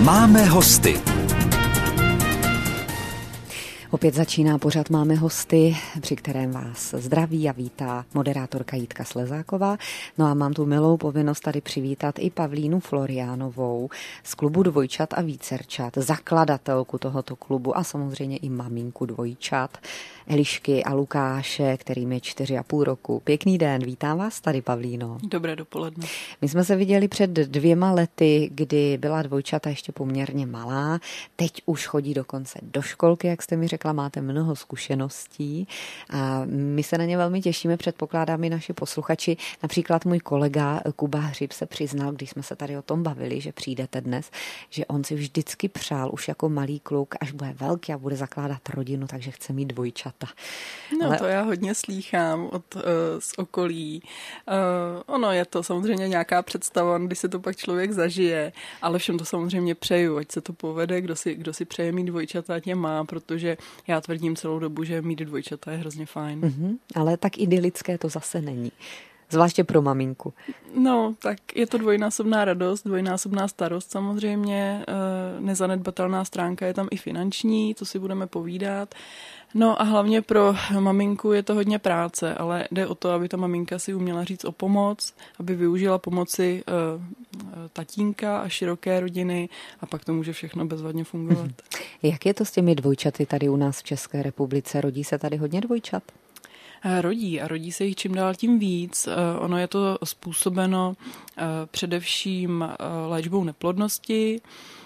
Máme hosty. Opět začíná pořad Máme hosty, při kterém vás zdraví a vítá moderátorka Jitka Slezáková. No a mám tu milou povinnost tady přivítat i Pavlínu Floriánovou z klubu Dvojčat a vícerčat, zakladatelku tohoto klubu a samozřejmě i maminku dvojčat, Elišky a Lukáše, kterým je 4,5 roku. Pěkný den, vítám vás tady, Pavlíno. Dobré dopoledne. My jsme se viděli před 2 lety, kdy byla dvojčata ještě poměrně malá. Teď už chodí dokonce do školky, jak jste mi řekla, máte mnoho zkušeností a my se na ně velmi těšíme, předpokládám i naši posluchači. Například můj kolega Kuba Hřib se přiznal, když jsme se tady o tom bavili, že přijdete dnes, že on si vždycky přál už jako malý kluk, až bude velký a bude zakládat rodinu, takže chce mít dvojčata. No ale to já hodně slýchám z okolí. Ono je to samozřejmě nějaká představa, když se to pak člověk zažije, ale všem to samozřejmě přeju, ať se to povede, kdo si přeje mít dvojčata, tě má, protože já tvrdím celou dobu, že mít dvojčata je hrozně fajn. Ale tak idylické to zase není. Zvláště pro maminku. No, tak je to dvojnásobná radost, dvojnásobná starost samozřejmě. Nezanedbatelná stránka je tam i finanční, to si budeme povídat. No a hlavně pro maminku je to hodně práce, ale jde o to, aby ta maminka si uměla říct o pomoc, aby využila pomoci tatínka a široké rodiny a pak to může všechno bezvadně fungovat. Jak je to s těmi dvojčaty tady u nás v České republice? Rodí se tady hodně dvojčat? Rodí se jich čím dál tím víc. Ono je to způsobeno především léčbou neplodnosti,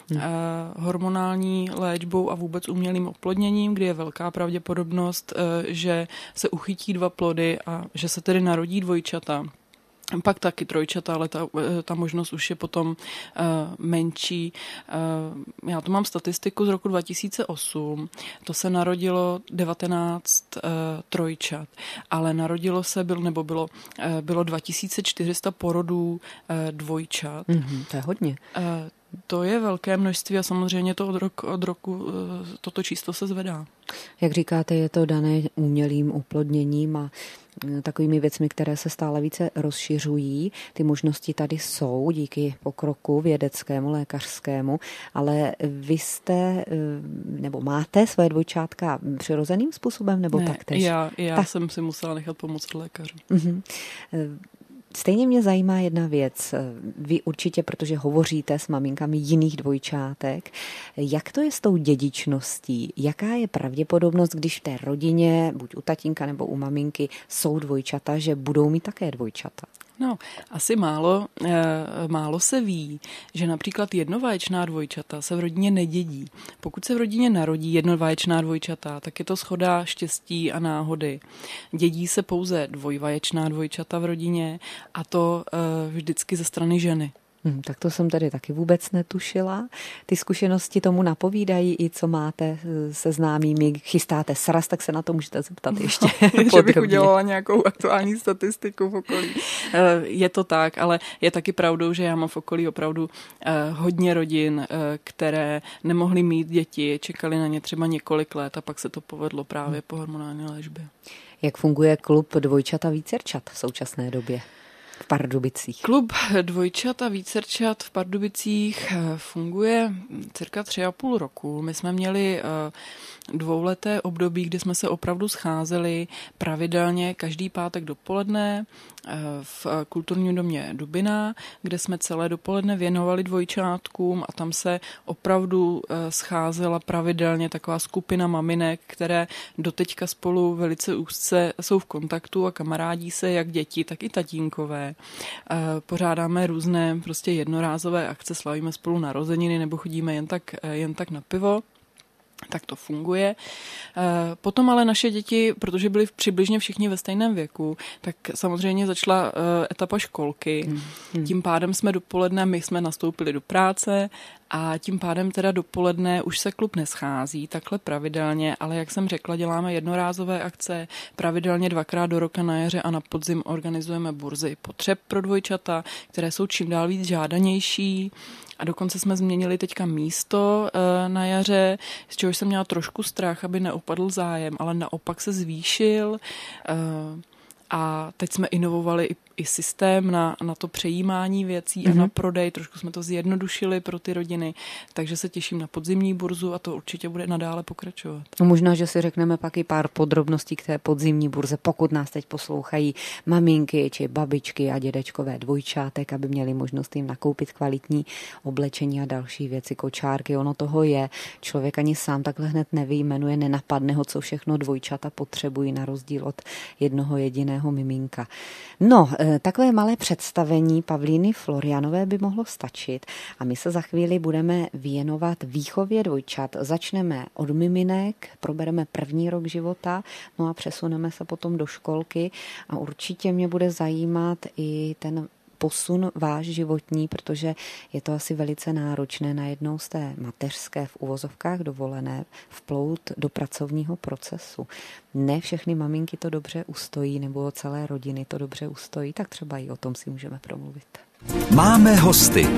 hormonální léčbou a vůbec umělým oplodněním, kdy je velká pravděpodobnost, že se uchytí 2 plody a že se tedy narodí dvojčata. Pak taky trojčata, ale ta možnost už je potom menší. Já tu mám statistiku z roku 2008. To se narodilo 19 trojčat, ale narodilo se, bylo 2400 porodů dvojčat. To je hodně. To je velké množství a samozřejmě to od roku toto číslo se zvedá. Jak říkáte, je to dané umělým oplodněním a takovými věcmi, které se stále více rozšiřují. Ty možnosti tady jsou díky pokroku vědeckému, lékařskému, ale vy jste, nebo máte své dvojčátka přirozeným způsobem, nebo taktéž? Já jsem si musela nechat pomoct od lékaře. Stejně mě zajímá jedna věc. Vy určitě, protože hovoříte s maminkami jiných dvojčátek, jak to je s tou dědičností? Jaká je pravděpodobnost, když v té rodině, buď u tatínka nebo u maminky, jsou dvojčata, že budou mít také dvojčata? No, asi málo se ví, že například jednovaječná dvojčata se v rodině nedědí. Pokud se v rodině narodí jednovaječná dvojčata, tak je to shoda štěstí a náhody. Dědí se pouze dvojvaječná dvojčata v rodině a to vždycky ze strany ženy. Tak to jsem tady taky vůbec netušila. Ty zkušenosti tomu napovídají i co máte se známými. Chystáte sraz, tak se na to můžete zeptat ještě podrobně. Že bych udělala nějakou aktuální statistiku v okolí. Je to tak, ale je taky pravdou, že já mám v okolí opravdu hodně rodin, které nemohly mít děti, čekali na ně třeba několik let a pak se to povedlo právě po hormonální léčbě. Jak funguje klub Dvojčat a vícerčat v současné době v Pardubicích? Klub Dvojčat a vícerčat v Pardubicích funguje cirka 3,5 roku. My jsme měli 2leté období, kdy jsme se opravdu scházeli pravidelně každý pátek dopoledne v kulturním domě Dubina, kde jsme celé dopoledne věnovali dvojčátkům a tam se opravdu scházela pravidelně taková skupina maminek, které doteďka spolu velice úzce jsou v kontaktu a kamarádí se jak děti, tak i tatínkové. Pořádáme různé prostě jednorázové akce, slavíme spolu narozeniny nebo chodíme jen tak na pivo. Tak to funguje. Potom ale naše děti, protože byly přibližně všichni ve stejném věku, tak samozřejmě začala etapa školky. Tím pádem my jsme nastoupili do práce a tím pádem teda dopoledne už se klub neschází takhle pravidelně, ale jak jsem řekla, děláme jednorázové akce, pravidelně 2krát do roka na jaře a na podzim organizujeme burzy potřeb pro dvojčata, které jsou čím dál víc žádanější. A dokonce jsme změnili teďka místo na jaře, z čehož jsem měla trošku strach, aby neopadl zájem, ale naopak se zvýšil. A teď jsme inovovali i systém na to přejímání věcí a na prodej. Trošku jsme to zjednodušili pro ty rodiny, takže se těším na podzimní burzu a to určitě bude nadále pokračovat. No možná, že si řekneme pak i pár podrobností k té podzimní burze, pokud nás teď poslouchají maminky či babičky a dědečkové dvojčátek, aby měli možnost jim nakoupit kvalitní oblečení a další věci, kočárky. Ono toho je. Člověk ani sám takhle hned nevyjmenuje, nenapadne ho, co všechno dvojčata potřebují na rozdíl od jednoho jediného miminka. No, takové malé představení Pavlíny Florianové by mohlo stačit a my se za chvíli budeme věnovat výchově dvojčat. Začneme od miminek, probereme první rok života, no a přesuneme se potom do školky a určitě mě bude zajímat i ten posun váš životní, protože je to asi velice náročné najednou z té mateřské v uvozovkách dovolené vplout do pracovního procesu. Ne všechny maminky to dobře ustojí, nebo celé rodiny to dobře ustojí, tak třeba i o tom si můžeme promluvit. Máme hosty.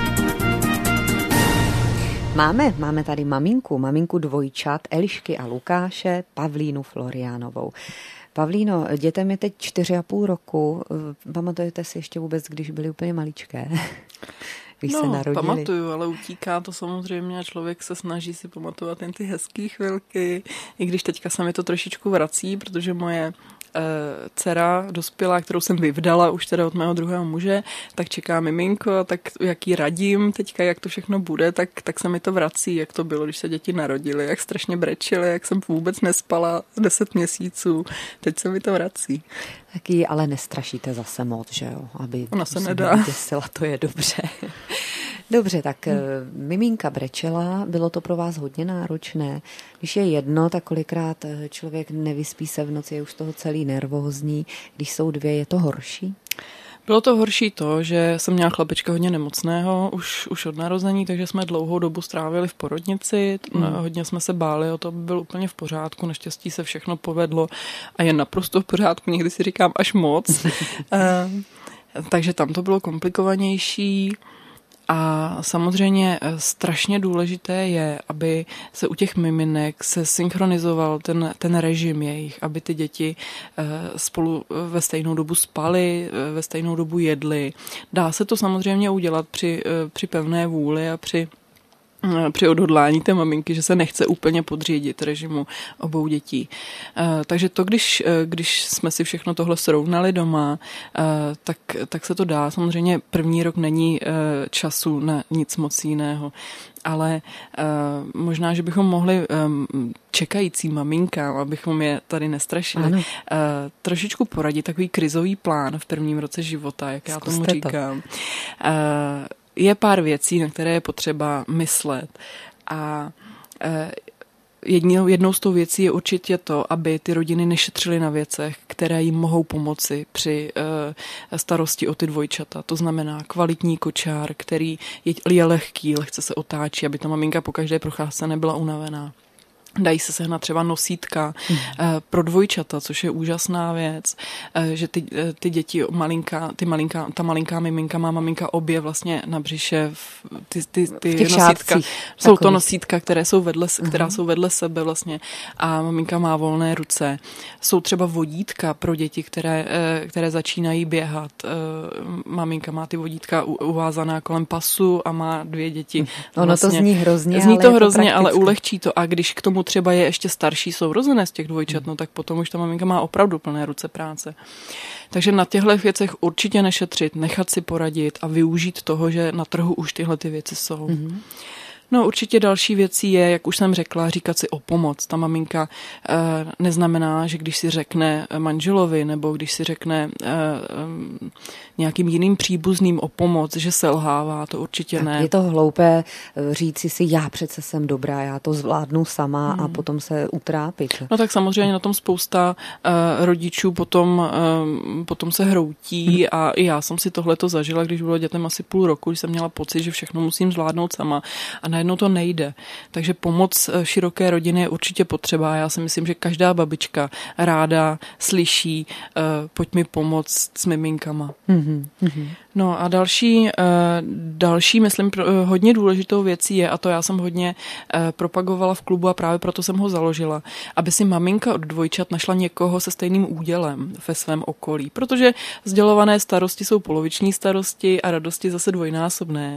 Máme tady maminku dvojčat Elišky a Lukáše, Pavlínu Florianovou. Pavlíno, dětem je teď 4,5 roku. Pamatujete si ještě vůbec, když byly úplně maličké? Když se narodili? Pamatuju, ale utíká to samozřejmě a člověk se snaží si pamatovat jen ty hezký chvilky, i když teďka se mi to trošičku vrací, protože moje dcera dospělá, kterou jsem vyvdala už teda od mého druhého muže, tak čeká miminko, tak jak jí radím teďka, jak to všechno bude, tak se mi to vrací, jak to bylo, když se děti narodily, jak strašně brečely, jak jsem vůbec nespala 10 měsíců. Teď se mi to vrací. Taky ale nestrašíte zase moc, že jo? Aby ona se nedá. Vyděsila, to je dobře. Dobře, tak miminka brečela, bylo to pro vás hodně náročné. Když je jedno, tak kolikrát člověk nevyspí se v noci, je už toho celý nervózní. Když jsou dvě, je to horší? Bylo to horší to, že jsem měla chlapečka hodně nemocného už od narození, takže jsme dlouhou dobu strávili v porodnici, hodně jsme se báli o to, aby byl úplně v pořádku, naštěstí se všechno povedlo a je naprosto v pořádku, někdy si říkám až moc. Takže tam to bylo komplikovanější. A samozřejmě strašně důležité je, aby se u těch miminek se synchronizoval ten režim jejich, aby ty děti spolu ve stejnou dobu spaly, ve stejnou dobu jedly. Dá se to samozřejmě udělat při pevné vůli a při odhodlání té maminky, že se nechce úplně podřídit režimu obou dětí. Takže to, když jsme si všechno tohle srovnali doma, tak se to dá. Samozřejmě první rok není času na nic moc jiného. Ale možná, že bychom mohli čekajícím maminkám, abychom je tady nestrašili, trošičku poradit takový krizový plán v prvním roce života, jak já tomu říkám. Je pár věcí, na které je potřeba myslet a jednou z tou věcí je určitě to, aby ty rodiny nešetřily na věcech, které jim mohou pomoci při starosti o ty dvojčata. To znamená kvalitní kočár, který je lehký, lehce se otáčí, aby ta maminka po každé procházce nebyla unavená. Dají se sehnat třeba nosítka pro dvojčata, což je úžasná věc, že ty děti ta malinká miminka má maminka obě vlastně na břiše ty nosítka. Jsou to nosítka, která jsou vedle sebe vlastně a maminka má volné ruce. Jsou třeba vodítka pro děti, které začínají běhat. Maminka má ty vodítka uvázaná kolem pasu a má 2 děti. Ono to zní hrozně, zní to hrozně, ale ulehčí to a když k tomu třeba je ještě starší sourozenec těch dvojčat, no tak potom už ta maminka má opravdu plné ruce práce. Takže na těchto věcech určitě nešetřit, nechat si poradit a využít toho, že na trhu už tyhle ty věci jsou. Mm-hmm. No určitě další věcí je, jak už jsem řekla, říkat si o pomoc. Ta maminka neznamená, že když si řekne manželovi nebo když si řekne nějakým jiným příbuzným o pomoc, že selhává, to určitě tak ne. Je to hloupé říci si, já přece jsem dobrá, já to zvládnu sama a potom se utrápit. No tak samozřejmě na tom spousta rodičů potom se hroutí a i já jsem si tohleto zažila, když bylo dětem asi 0,5 roku, když jsem měla pocit, že všechno musím zvládnout sama a najednou to nejde. Takže pomoc široké rodiny je určitě potřeba. Já si myslím, že každá babička ráda slyší, pojď mi pomoct s miminkama. No a další, myslím, hodně důležitou věcí je, a to já jsem hodně propagovala v klubu a právě proto jsem ho založila, aby si maminka od dvojčat našla někoho se stejným údělem ve svém okolí, protože sdělované starosti jsou poloviční starosti a radosti zase dvojnásobné.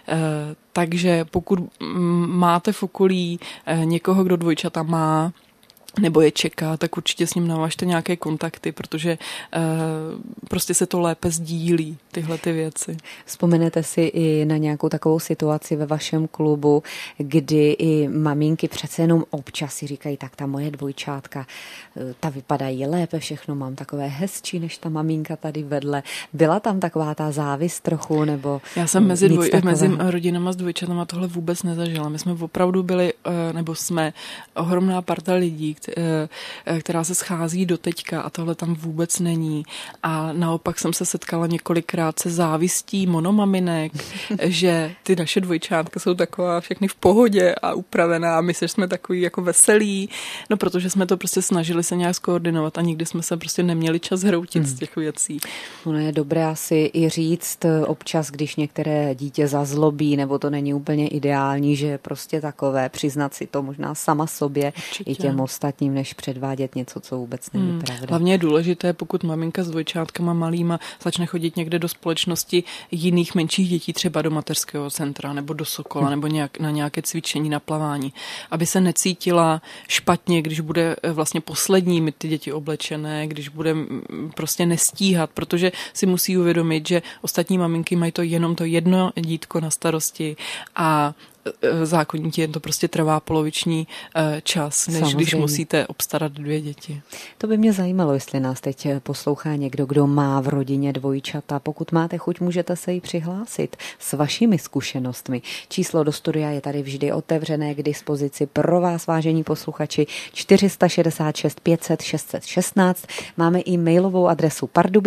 Takže pokud máte v okolí někoho, kdo dvojčata má, nebo je čeká, tak určitě s ním navažte nějaké kontakty, protože prostě se to lépe sdílí, tyhle ty věci. Vzpomenete si i na nějakou takovou situaci ve vašem klubu, kdy i maminky přece jenom občas si říkají, tak ta moje dvojčátka, ta vypadají lépe, všechno mám takové hezčí, než ta maminka tady vedle. Byla tam taková ta závist trochu, nebo já jsem mezi rodinama s dvojčatama tohle vůbec nezažila. My jsme opravdu byli, nebo jsme ohromná parta lidí, která se schází do teďka a tohle tam vůbec není. A naopak jsem se setkala několikrát se závistí monomaminek, že ty naše dvojčátka jsou taková všechny v pohodě a upravená a my jsme takový jako veselí, no protože jsme to prostě snažili se nějak skoordinovat a nikdy jsme se prostě neměli čas hroutit z těch věcí. Ono je dobré asi i říct občas, když některé dítě zazlobí, nebo to není úplně ideální, že je prostě takové, přiznat si to možná sama sobě. Určitě. I těm ostatním, než předvádět něco, co vůbec není pravda. Hlavně je důležité, pokud maminka s dvojčátkama malýma začne chodit někde do společnosti jiných menších dětí, třeba do mateřského centra, nebo do Sokola, nebo na nějaké cvičení, na plavání, aby se necítila špatně, když bude vlastně poslední mít ty děti oblečené, když bude prostě nestíhat, protože si musí uvědomit, že ostatní maminky mají jenom to jedno dítko na starosti a zákonitě to prostě trvá poloviční čas, než samozřejmě, když musíte obstarat 2 děti. To by mě zajímalo, jestli nás teď poslouchá někdo, kdo má v rodině dvojčata. Pokud máte chuť, můžete se jí přihlásit s vašimi zkušenostmi. Číslo do studia je tady vždy otevřené k dispozici pro vás, vážení posluchači, 466 500 616. Máme i mailovou adresu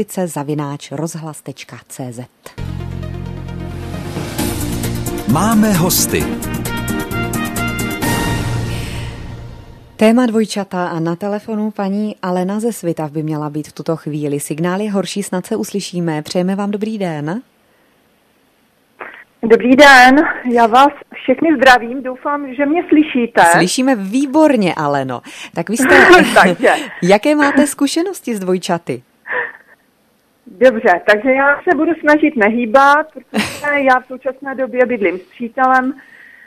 pardubice@rozhlas.cz. Máme hosty. Téma dvojčata a na telefonu paní Alena ze Svitav by měla být v tuto chvíli. Signál je horší, snad se uslyšíme. Přejeme vám dobrý den. Dobrý den, já vás všechny zdravím, doufám, že mě slyšíte. Slyšíme výborně, Aleno. Tak vy jste, jaké máte zkušenosti s dvojčaty? Dobře, takže já se budu snažit nehýbat, protože já v současné době bydlím s přítelem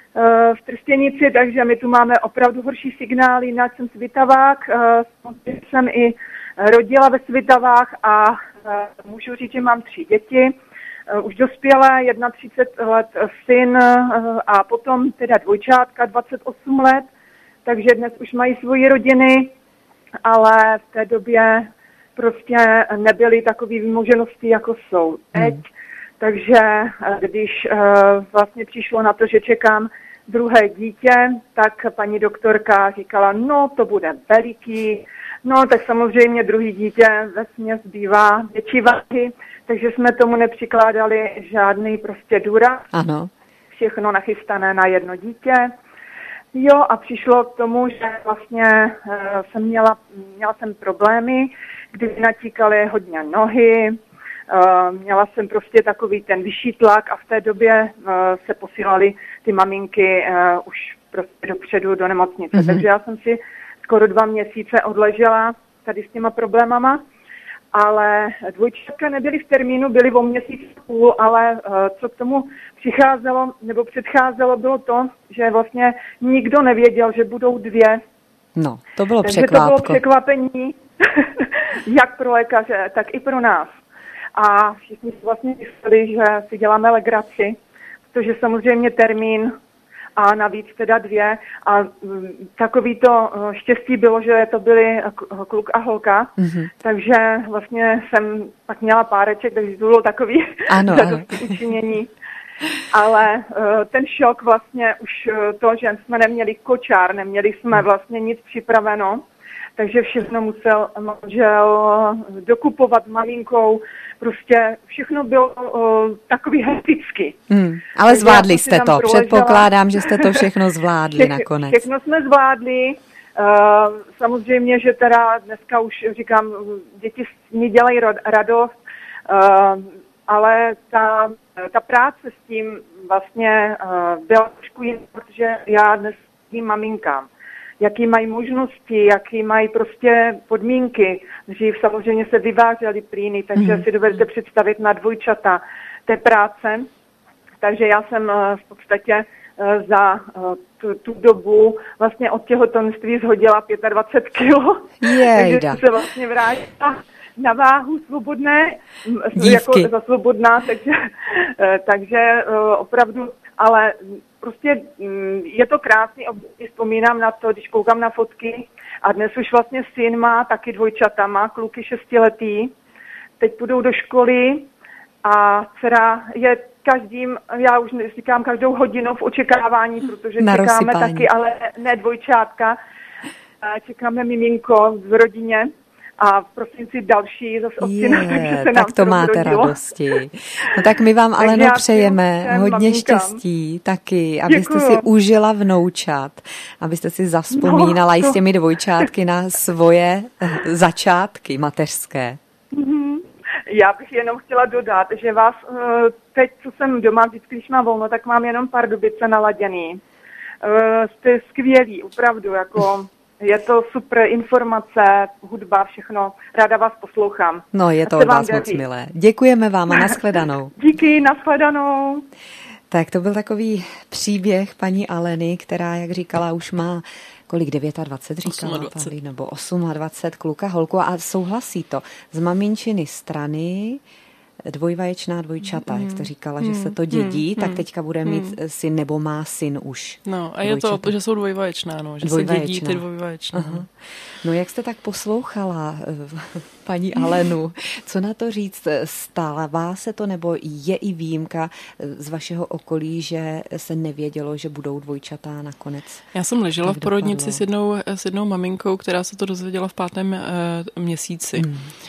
v Trstěnici, takže my tu máme opravdu horší signály, jinak jsem Svitavák, jsem i rodila ve Svitavách a můžu říct, že mám 3 děti, už dospělé, 31 let syn a potom teda dvojčátka, 28 let, takže dnes už mají svoji rodiny, ale v té době prostě nebyly takové vymoženosti, jako jsou teď. Takže když vlastně přišlo na to, že čekám druhé dítě, tak paní doktorka říkala, no to bude veliký, no tak samozřejmě druhý dítě vesměs bývá větší váhy, takže jsme tomu nepřikládali žádný prostě důraz. Ano. Všechno nachystané na jedno dítě. Jo, a přišlo k tomu, že vlastně měla jsem problémy, kdy natíkaly hodně nohy, měla jsem prostě takový ten vyšší tlak a v té době se posílaly ty maminky už prostě dopředu do nemocnice. Takže já jsem si skoro 2 měsíce odležela tady s těma problémama, ale dvojčátka nebyly v termínu, byly o měsíc a půl, ale co k tomu přicházelo nebo předcházelo, bylo to, že vlastně nikdo nevěděl, že budou 2. No, to bylo překvápko. Takže to bylo překvapení, jak pro lékaře, tak i pro nás. A všichni si vlastně mysleli, že si děláme legraci, protože samozřejmě termín a navíc teda 2 a takový to štěstí bylo, že to byly kluk a holka, takže vlastně jsem pak měla páreček, takže to bylo takový učinění. Ale ten šok vlastně už to, že jsme neměli kočár, neměli jsme vlastně nic připraveno, takže všechno musel manžel dokupovat maminkou, prostě všechno bylo takový hekticky. Ale zvládli jste to, předpokládám, že jste to všechno zvládli nakonec. Všechno jsme zvládli, samozřejmě, že teda dneska už říkám, děti mi dělají radost, ale ta práce s tím vlastně byla trošku jiná, protože já dnes tím maminkám, jaký mají možnosti, jaký mají prostě podmínky. Dřív samozřejmě se vyvážely plíny, takže si dovedete představit na dvojčata té práce. Takže já jsem v podstatě za tu dobu vlastně od těhotenství zhodila 25 kilo. Takže jsem se vlastně vrátila na váhu svobodné, jako za svobodná, takže opravdu, ale prostě je to krásný období, vzpomínám na to, když koukám na fotky a dnes už vlastně syn má taky dvojčata, má kluky 6letý, teď půjdou do školy a dcera je já už říkám každou hodinu v očekávání, protože čekáme taky, ale ne dvojčátka, čekáme miminko v rodině. A v prosinci další zase od syna, takže se nám tak to máte radosti. No tak my vám, Aleno, přejeme hodně štěstí taky, abyste si užila vnoučat, abyste si zavzpomínala i s těmi dvojčátky na svoje začátky mateřské. Já bych jenom chtěla dodat, že vás teď, co jsem doma, vždycky, když mám volno, tak mám jenom Pardubice naladěný. Jste skvělí, opravdu, jako... Je to super informace, hudba, všechno. Ráda vás poslouchám. No, je to od vás moc milé. Děkujeme vám a nashledanou. Díky, nashledanou. Tak to byl takový příběh paní Aleny, která, jak říkala, už má kolik, 29 říkala, Pavlín, nebo 28 kluka, holku a souhlasí to. Z maminčiny strany dvojvaječná dvojčata, jak jste říkala, že se to dědí, tak teďka bude mít syn, nebo má syn už. No a je to, že jsou dvojvaječná, no, že se dědí ty dvojvaječná. No jak jste tak poslouchala paní Alenu, co na to říct, stává se to, nebo je i výjimka z vašeho okolí, že se nevědělo, že budou dvojčatá nakonec? Já jsem ležela v porodnici s jednou maminkou, která se to dozvěděla v 5. měsíci.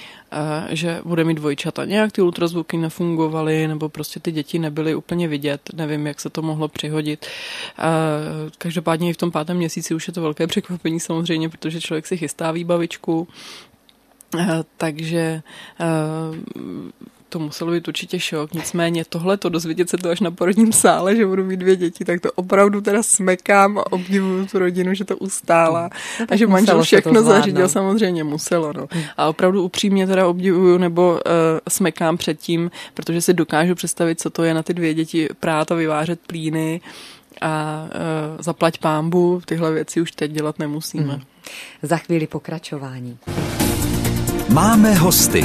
Že bude mít dvojčata. Nějak ty ultrazvuky nefungovaly, nebo prostě ty děti nebyly úplně vidět. Nevím, jak se to mohlo přihodit. Každopádně i v tom 5. měsíci už je to velké překvapení samozřejmě, protože člověk si chystá výbavičku. Takže to muselo být určitě šok. Nicméně tohleto, dozvědět se to až na porodním sále, že budu mít 2 děti, tak to opravdu teda smekám a obdivuju tu rodinu, že to ustála. A že manžel všechno zařídil, samozřejmě muselo. No. A opravdu upřímně teda obdivuju nebo smekám před tím, protože si dokážu představit, co to je na ty 2 děti prát a vyvářet plíny a zaplať pánbu, tyhle věci už teď dělat nemusíme. Za chvíli pokračování. Máme hosty.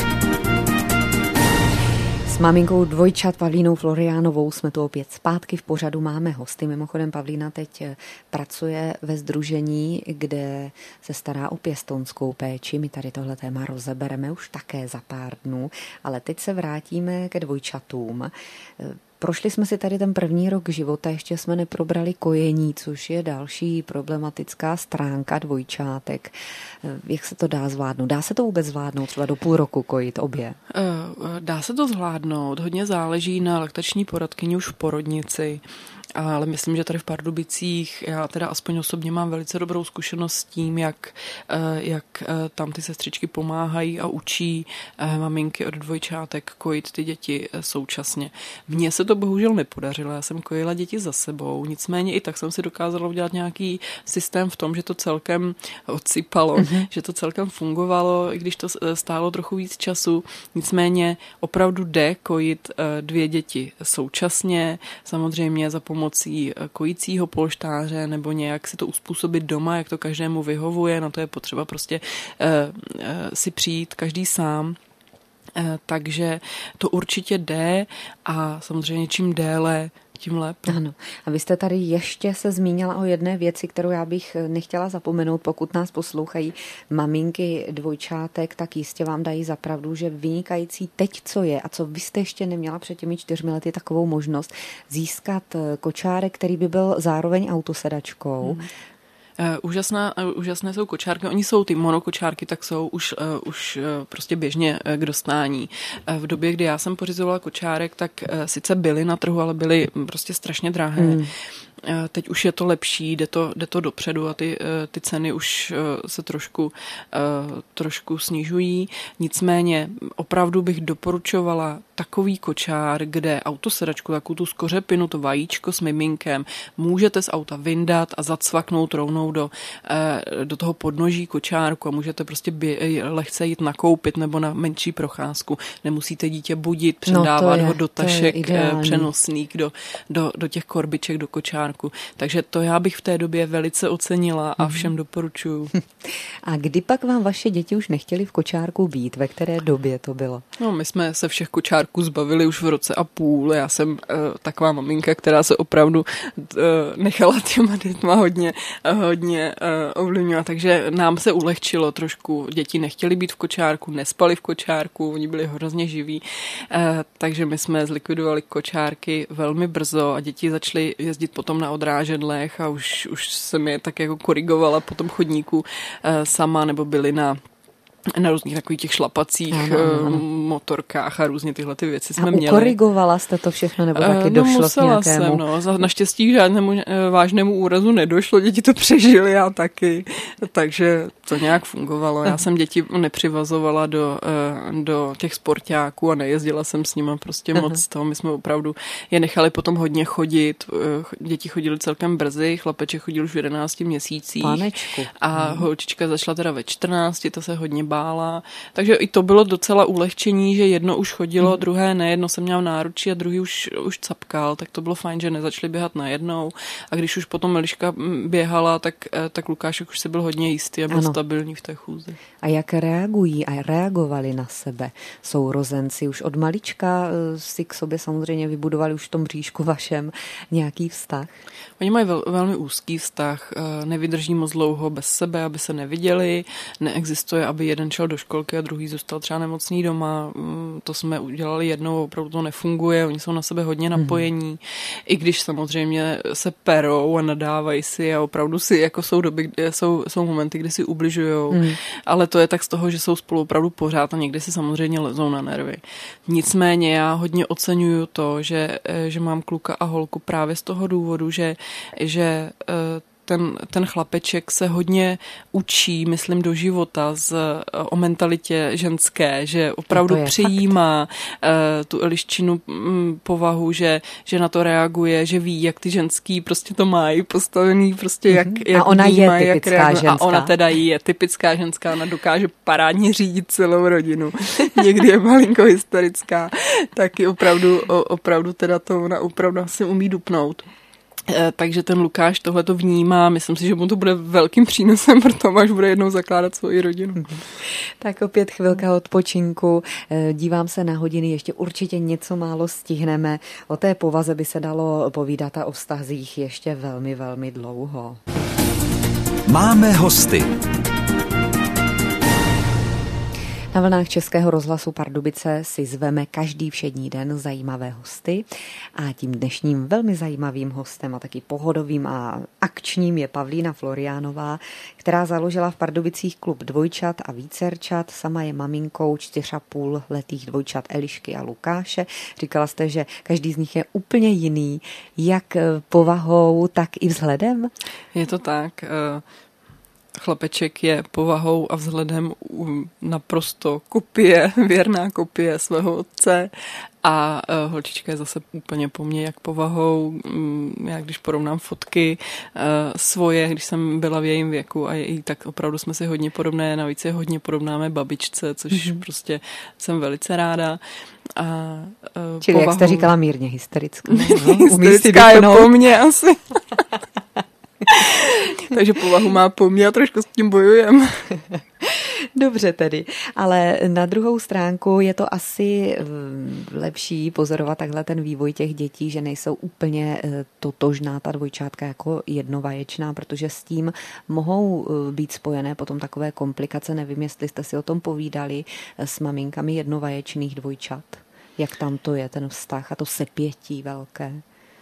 S maminkou dvojčat Pavlínou Floriánovou jsme tu opět zpátky v pořadu Máme hosty. Mimochodem Pavlína teď pracuje ve sdružení, kde se stará o pěstounskou péči. My tady tohle téma rozebereme už také za pár dnů, ale teď se vrátíme ke dvojčatům. Prošli jsme si tady ten první rok života, ještě jsme neprobrali kojení, což je další problematická stránka dvojčátek. Jak se to dá zvládnout? Dá se to vůbec zvládnout třeba do půl roku kojit obě? Dá se to zvládnout. Hodně záleží na laktační poradkyni už v porodnici. Ale myslím, že tady v Pardubicích, já teda aspoň osobně mám velice dobrou zkušenost s tím, jak tam ty sestřičky pomáhají a učí maminky od dvojčátek kojit ty děti současně. Mně se to bohužel nepodařilo, já jsem kojila děti za sebou, nicméně i tak jsem si dokázala udělat nějaký systém v tom, že to celkem odsypalo, že to celkem fungovalo, i když to stálo trochu víc času, nicméně opravdu jde kojit 2 děti současně, samozřejmě za pomocí kojícího polštáře nebo nějak si to uspůsobit doma, jak to každému vyhovuje, na to je potřeba prostě si přijít každý sám. Takže to určitě jde a samozřejmě čím déle, tím lépe. Ano. A vy jste tady ještě se zmínila o jedné věci, kterou já bych nechtěla zapomenout, pokud nás poslouchají maminky dvojčátek, tak jistě vám dají za pravdu, že vynikající teď, co je a co vy jste ještě neměla před těmi 4 lety takovou možnost získat kočárek, který by byl zároveň autosedačkou. Úžasné jsou kočárky. Oni jsou ty monokočárky, tak jsou už prostě běžně k dostání. V době, kdy já jsem pořizovala kočárek, tak sice byly na trhu, ale byly prostě strašně drahé. Teď už je to lepší, jde to dopředu a ty ceny už se trošku snižují. Nicméně opravdu bych doporučovala takový kočár, kde autosedačku, takovou tu skořepinu, to vajíčko s miminkem, můžete z auta vyndat a zacvaknout rovnou do toho podnoží kočárku a můžete prostě lehce jít nakoupit nebo na menší procházku. Nemusíte dítě budit, předávat ho do tašek přenosných do těch korbiček, do kočárku. Takže to já bych v té době velice ocenila a všem doporučuju. A kdy pak vám vaše děti už nechtěli v kočárku být? Ve které době to bylo? No, my jsme se všech kočárků zbavili už v roce a půl. Já jsem taková maminka, která se opravdu nechala těma dětma hodně ovlivňovat. Takže nám se ulehčilo trošku. Děti nechtěli být v kočárku, nespali v kočárku, oni byli hrozně živí. Takže my jsme zlikvidovali kočárky velmi brzo a děti začaly jezdit potom na odrážedlech a už jsem je tak jako korigovala po tom chodníku sama, nebo byli na různých takových těch šlapacích motorkách a různě tyhle ty věci jsme měli. A ukorigovala jste to všechno, nebo taky došlo k nějakému? Naštěstí k žádnému vážnému úrazu nedošlo, děti to přežily, já taky, takže to nějak fungovalo. Já jsem děti nepřivazovala do těch sportáků a nejezdila jsem s nimi prostě moc toho. My jsme opravdu je nechali potom hodně chodit. Děti chodily celkem brzy, chlapeček chodil už v 11 měsících. Pánečku. A holčička začala teda ve 14, ta se hodně bála. Takže i to bylo docela ulehčení, že jedno už chodilo, druhé ne, jedno jsem měla v náručí a druhý už capkal, tak to bylo fajn, že nezačali běhat najednou. A když už potom Eliška běhala, tak Lukášek už se byl hodně jistý a byl stabilní v té chůzi. A jak reagují a reagovali na sebe sourozenci? Už od malička si k sobě samozřejmě vybudovali už v tom bříšku vašem nějaký vztah? Oni mají velmi úzký vztah, nevydrží moc dlouho bez sebe, aby se neviděli, neexistuje, aby jeden šel do školky a druhý zůstal třeba nemocný doma. To jsme udělali jednou, opravdu to nefunguje, oni jsou na sebe hodně napojení, i když samozřejmě se perou a nadávají si a opravdu si, jako jsou doby, jsou momenty, kdy si ubližujou, ale to je tak z toho, že jsou spolu opravdu pořád a někdy si samozřejmě lezou na nervy. Nicméně já hodně oceňuju to, že mám kluka a holku právě z toho důvodu, že ten chlapeček se hodně učí, myslím, do života o mentalitě ženské, že opravdu přijímá tu Eliščinu povahu, že na to reaguje, že ví, jak ty ženský prostě to mají postavený, prostě jak a ona vnímají, je typická ženská. A ona teda je typická ženská, ona dokáže parádně řídit celou rodinu. Někdy je malinko hysterická, taky opravdu teda to ona opravdu si umí dupnout. Takže ten Lukáš tohleto vnímá, myslím si, že mu to bude velkým přínosem pro to, až bude jednou zakládat svoji rodinu. Tak opět chvilka odpočinku, dívám se na hodiny, ještě určitě něco málo stihneme. O té povaze by se dalo povídat a o vztazích ještě velmi, velmi dlouho. Máme hosty. Na vlnách Českého rozhlasu Pardubice si zveme každý všední den zajímavé hosty a tím dnešním velmi zajímavým hostem a taky pohodovým a akčním je Pavlína Floriánová, která založila v Pardubicích klub dvojčat a vícerčat. Sama je maminkou 4,5letých dvojčat Elišky a Lukáše. Říkala jste, že každý z nich je úplně jiný, jak povahou, tak i vzhledem? Je to tak. Chlapeček je povahou a vzhledem naprosto věrná kopie svého otce a holčička je zase úplně po mně jak povahou. Já když porovnám fotky svoje, když jsem byla v jejím věku a tak opravdu jsme si hodně podobné, navíc je hodně podobnáme babičce, což prostě jsem velice ráda. Čili povahou, jak jste říkala, mírně hysterická. Hysterická je po mně asi. Takže povahu má po mně a trošku s tím bojujeme. Dobře tedy, ale na druhou stránku je to asi lepší pozorovat takhle ten vývoj těch dětí, že nejsou úplně totožná ta dvojčátka jako jednovaječná, protože s tím mohou být spojené potom takové komplikace. Nevím, jestli jste si o tom povídali s maminkami jednovaječných dvojčat. Jak tam to je, ten vztah a to sepětí velké?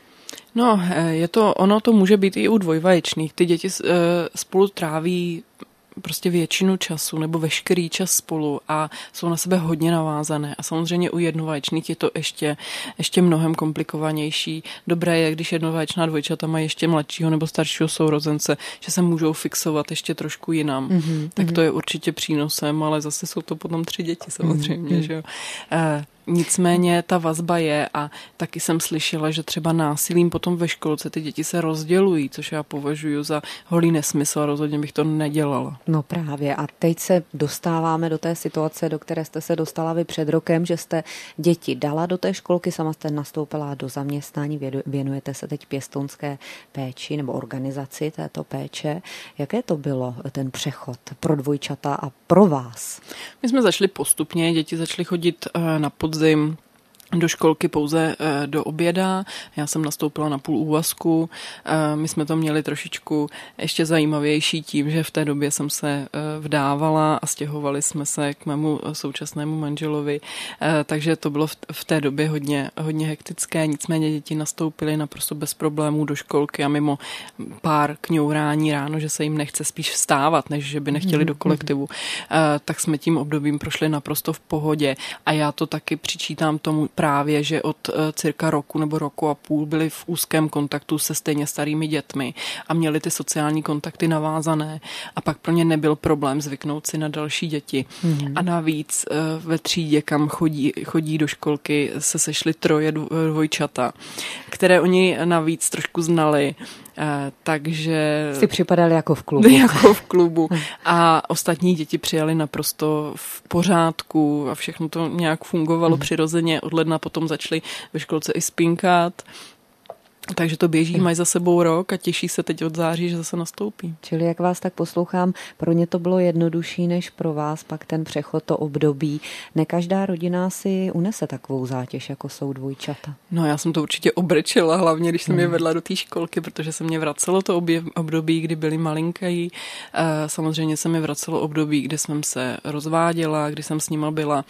No, ono to může být i u dvojvaječných. Ty děti spolu tráví prostě většinu času nebo veškerý čas spolu a jsou na sebe hodně navázané. A samozřejmě u jednovaječných je to ještě mnohem komplikovanější. Dobré je, když jednovaječná dvojčata mají ještě mladšího nebo staršího sourozence, že se můžou fixovat ještě trošku jinam. Tak to je určitě přínosem, ale zase jsou to potom 3 děti samozřejmě, že jo. Nicméně ta vazba je a taky jsem slyšela, že třeba násilím potom ve školce ty děti se rozdělují, což já považuji za holý nesmysl a rozhodně bych to nedělala. No právě a teď se dostáváme do té situace, do které jste se dostala vy před rokem, že jste děti dala do té školky, sama jste nastoupila do zaměstnání, věnujete se teď pěstounské péči nebo organizaci této péče. Jaké to bylo ten přechod pro dvojčata a pro vás? My jsme začali postupně, děti začaly chodit na podzim do školky pouze do oběda. Já jsem nastoupila na půl úvazku. My jsme to měli trošičku ještě zajímavější tím, že v té době jsem se vdávala a stěhovali jsme se k mému současnému manželovi. Takže to bylo v té době hodně hektické. Nicméně děti nastoupily naprosto bez problémů do školky a mimo pár kňourání ráno, že se jim nechce spíš vstávat, než že by nechtěli do kolektivu, tak jsme tím obdobím prošli naprosto v pohodě. A já to taky přičítám tomu právě, že od cirka roku nebo roku a půl byli v úzkém kontaktu se stejně starými dětmi a měli ty sociální kontakty navázané a pak pro ně nebyl problém zvyknout si na další děti. A navíc ve třídě, kam chodí do školky, se sešly 3 dvojčata, které oni navíc trošku znali. Takže si připadali jako v klubu. Jako v klubu. A ostatní děti přijali naprosto v pořádku a všechno to nějak fungovalo přirozeně. Od ledna potom začali ve školce i spinkat. Takže to běží, mají za sebou rok a těší se teď od září, že zase nastoupí. Čili jak vás tak poslouchám, pro ně to bylo jednodušší než pro vás, pak ten přechod, to období. Ne každá rodina si unese takovou zátěž, jako jsou dvojčata. No já jsem to určitě obrečela, hlavně když jsem je vedla do té školky, protože se mě vracelo to období, kdy byli malinký. Samozřejmě se mi vracelo období, kdy jsem se rozváděla, kdy jsem s nima byla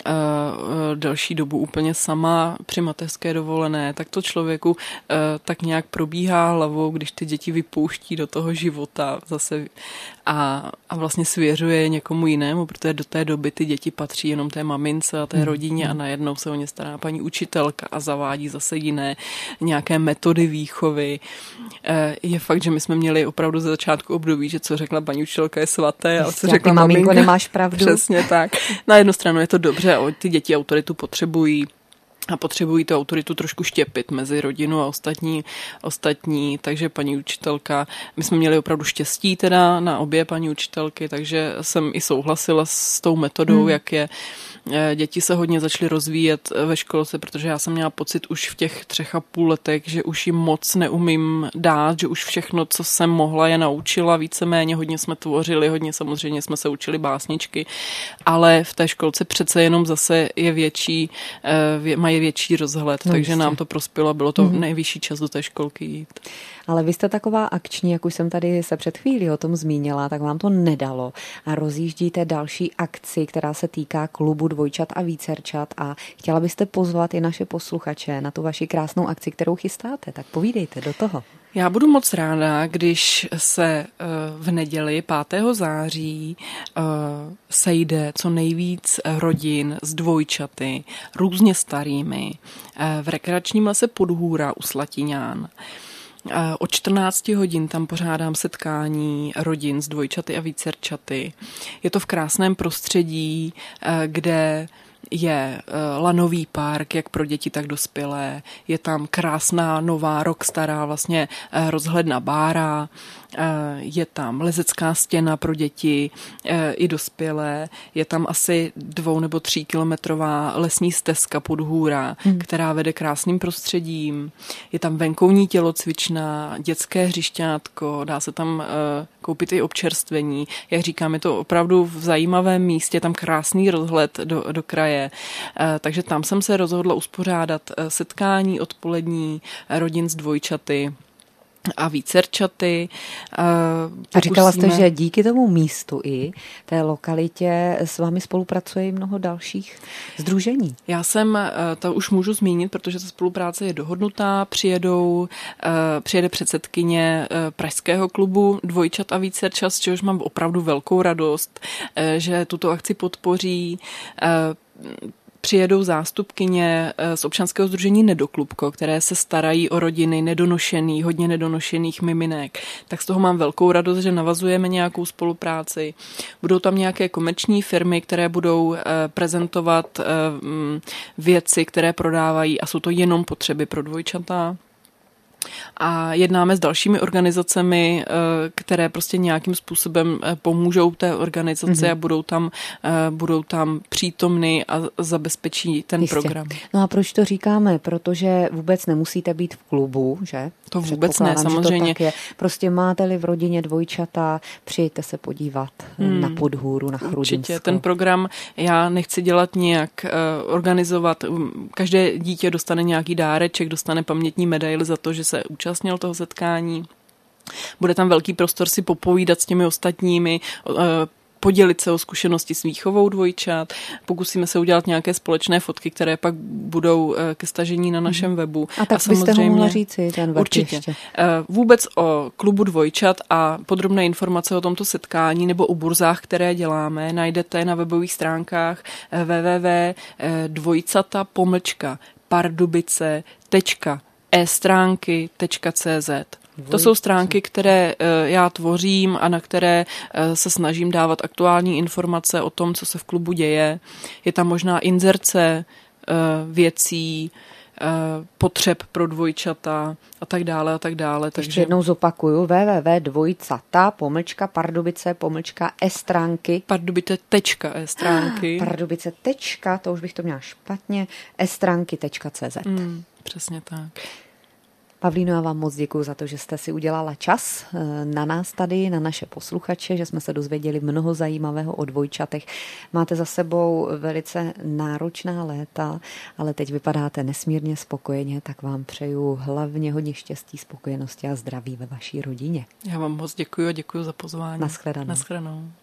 delší dobu úplně sama při mateřské dovolené, tak to člověku tak nějak probíhá hlavou, když ty děti vypouští do toho života zase a vlastně svěřuje někomu jinému, protože do té doby ty děti patří jenom té mamince a té rodině a najednou se o ně stará paní učitelka a zavádí zase jiné nějaké metody výchovy. Je fakt, že my jsme měli opravdu ze začátku období, že co řekla paní učitelka je svaté a co řekla maminka, nemáš pravdu. Přesně tak. Na jednu stranu je to dobře, ty děti autoritu potřebují a potřebují tu autoritu trošku štěpit mezi rodinu a ostatní, takže paní učitelka, my jsme měli opravdu štěstí teda na obě paní učitelky, takže jsem i souhlasila s tou metodou, jak je. Děti se hodně začaly rozvíjet ve školce, protože já jsem měla pocit už v těch 3,5 letech, že už jim moc neumím dát, že už všechno, co jsem mohla, je naučila víceméně, hodně jsme tvořili, hodně samozřejmě jsme se učili básničky, ale v té školce přece jenom zase je větší, mají větší rozhled, takže nám to prospělo, bylo to nejvyšší čas do té školky jít. Ale vy jste taková akční, jak už jsem tady se před chvílí o tom zmínila, tak vám to nedalo a rozjíždíte další akci, která se týká klubu dvojčat a vícerčat a chtěla byste pozvat i naše posluchače na tu vaši krásnou akci, kterou chystáte, tak povídejte do toho. Já budu moc ráda, když se v neděli 5. září sejde co nejvíc rodin s dvojčaty, různě starými, v rekreačním lese Podhůra u Slatiňán. Od 14 hodin tam pořádám setkání rodin s dvojčaty a vícerčaty. Je to v krásném prostředí, kde je lanový park, jak pro děti, tak dospělé. Je tam krásná, nová, rok stará vlastně rozhledna bára. Je tam lezecká stěna pro děti i dospělé. Je tam asi 2 nebo 3 kilometrová lesní stezka Podhůra, která vede krásným prostředím. Je tam venkovní tělocvična, dětské hřišťátko, dá se tam koupit i občerstvení. Jak říkám, je to opravdu v zajímavém místě, tam krásný rozhled do kraje. Takže tam jsem se rozhodla uspořádat setkání odpolední rodin s dvojčaty. a vícerčaty. A říkala jste, že díky tomu místu i té lokalitě s vámi spolupracuje i mnoho dalších sdružení. Já to už můžu zmínit, protože ta spolupráce je dohodnutá. Přijede předsedkyně Pražského klubu dvojčat a vícerčat, z čehož mám opravdu velkou radost, že tuto akci podpoří. Přijedou zástupkyně z občanského sdružení Nedoklubko, které se starají o rodiny hodně nedonošených miminek. Tak z toho mám velkou radost, že navazujeme nějakou spolupráci. Budou tam nějaké komerční firmy, které budou prezentovat věci, které prodávají a jsou to jenom potřeby pro dvojčata. A jednáme s dalšími organizacemi, které prostě nějakým způsobem pomůžou té organizaci a budou tam přítomny a zabezpečí ten program. No a proč to říkáme? Protože vůbec nemusíte být v klubu, že? To vůbec ne, samozřejmě. Tak je. Prostě máte-li v rodině dvojčata, přijďte se podívat na Podhůru, na Chrudinskou. Určitě, ten program já nechci dělat nějak organizovat. Každé dítě dostane nějaký dáreček, dostane pamětní medaili za to, že se účastnil toho setkání. Bude tam velký prostor si popovídat s těmi ostatními, podělit se o zkušenosti s výchovou dvojčat. Pokusíme se udělat nějaké společné fotky, které pak budou ke stažení na našem webu. A tak byste ho mohla říci, ten web určitě. Ještě. Vůbec o klubu dvojčat a podrobné informace o tomto setkání nebo o burzách, které děláme, najdete na webových stránkách www.dvojcata-pardubice.estránky.cz. To jsou stránky, které já tvořím a na které se snažím dávat aktuální informace o tom, co se v klubu děje. Je tam možná inzerce věcí, potřeb pro dvojčata a tak dále a tak dále. Takže jednou zopakuju www.dvojcata-pardubice.estránky Pardubice.estránky Pardubice. To už bych to měla špatně, estránky.cz. Přesně tak. Pavlíno, já vám moc děkuji za to, že jste si udělala čas na nás tady, na naše posluchače, že jsme se dozvěděli mnoho zajímavého o dvojčatech. Máte za sebou velice náročná léta, ale teď vypadáte nesmírně spokojeně, tak vám přeju hlavně hodně štěstí, spokojenosti a zdraví ve vaší rodině. Já vám moc děkuji a děkuji za pozvání. Naschledanou. Naschledanou.